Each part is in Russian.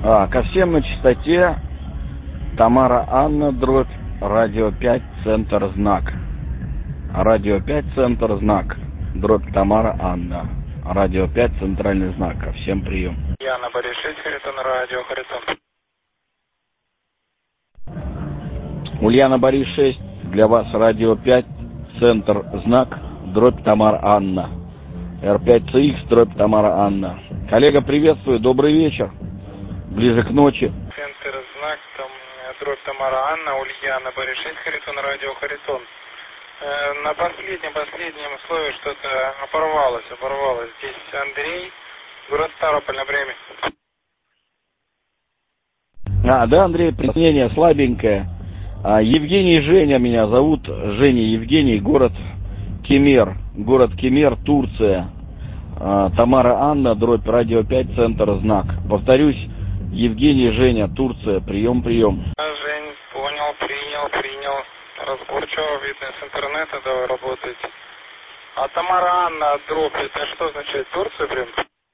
Ко всем на частоте Тамара Анна, дробь, радио 5, центр, знак. Радио 5, центр, знак. Дробь Тамара Анна. Радио 5, центральный знак. Ко всем прием. Ульяна Борис 6, Харитон, радио Харитон. Ульяна Борис 6, для вас радио 5, центр, знак, дробь Тамара Анна. R5CX, дробь Тамара Анна. Коллега, приветствую, добрый вечер. Ближе к ночи. Центр, знак, там, дробь Тамара Анна, Ульяна Борис 6, Харитон, радио Харитон. На последнем слове что-то оборвалось. Здесь Андрей, город Ставрополь, на время. Да, Андрей, приснение слабенькое. Евгений, Женя меня зовут. Женя Евгений, город Кемер, Турция. Тамара Анна, дробь, радио 5, центр, знак. Повторюсь, Евгений, Женя, Турция, прием. Жень, понял, принял. Разборчиво, видно, с интернета, давай работать. А Тамара Анна, дробь, это что означает? Турция, блин?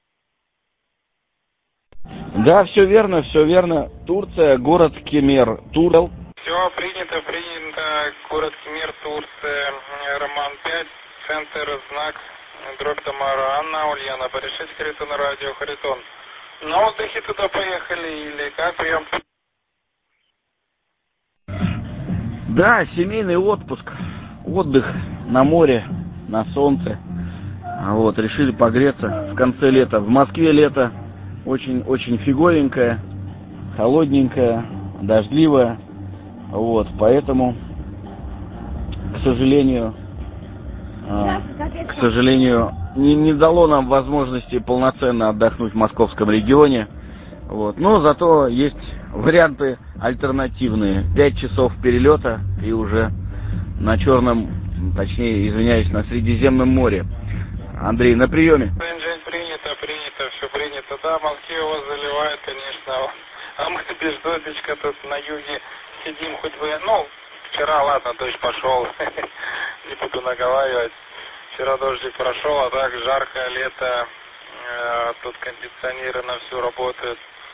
Да, все верно. Турция, город Кемер, Турел. Все, принято. Город Кемер, Турция, Роман 5, центр, знак, дробь Тамара Анна, Ульяна Борис 6, Харитон, радио Харитон. На отдыхе туда поехали или как? Прием. Да, семейный отпуск. Отдых на море, на солнце. Решили погреться в конце лета. В Москве лето очень фиговенькое, холодненькое, дождливое. Поэтому, к сожалению, не дало нам возможности полноценно отдохнуть в московском регионе. Но зато есть варианты альтернативные. 5 часов перелета и уже на на Средиземном море. Андрей, на приеме. Жень, принято, все принято. Да, в Москве его заливает, конечно. А мы без дождичка тут на юге сидим, хоть бы... Вчера, ладно, дождь пошел. Не буду наговаривать. Вчера дождик прошел, а так жаркое лето. Тут кондиционеры на всю работают.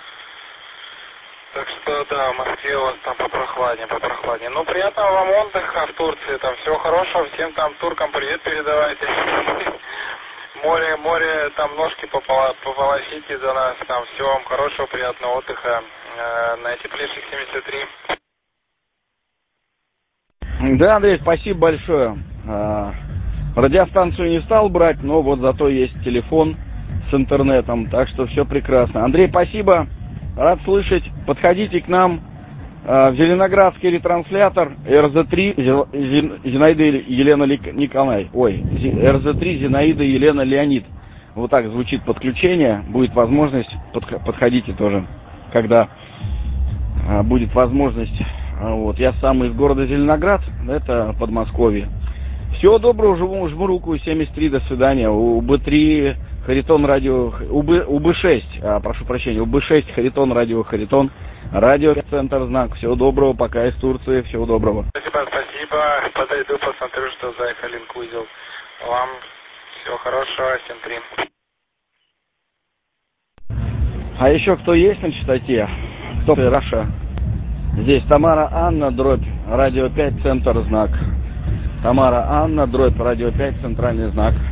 Так что, да, в Москве у вас там попрохладнее. Приятного вам отдыха в Турции. Там всего хорошего. Всем там туркам привет передавайте. Море, там ножки пополощите за нас. Там всего вам хорошего, приятного отдыха. На теплейших 73. Да, Андрей, спасибо большое. Радиостанцию не стал брать, но зато есть телефон с интернетом, так что все прекрасно. Андрей, спасибо, рад слышать. Подходите к нам в Зеленоградский ретранслятор РЗ-3 Зинаида Елена Николай. РЗ-3 Зинаида Елена Леонид. Вот так звучит подключение. Будет возможность, подходите тоже, когда будет возможность. Я сам из города Зеленоград, это Подмосковье. Всего доброго, жму руку, 73, до свидания. УБ3, Харитон, радио, УБ6, прошу прощения, УБ6, Харитон, радио Харитон, радио Центр, знак. Всего доброго, пока из Турции, всего доброго. Спасибо, подойду, посмотрю, что за Халинк увидел. Вам всего хорошего, 7-3. А еще кто есть на частоте? Кто Раша? Здесь Тамара Анна, дробь, радио 5, центр, знак. Тамара Анна, дробь, радио 5, центральный знак.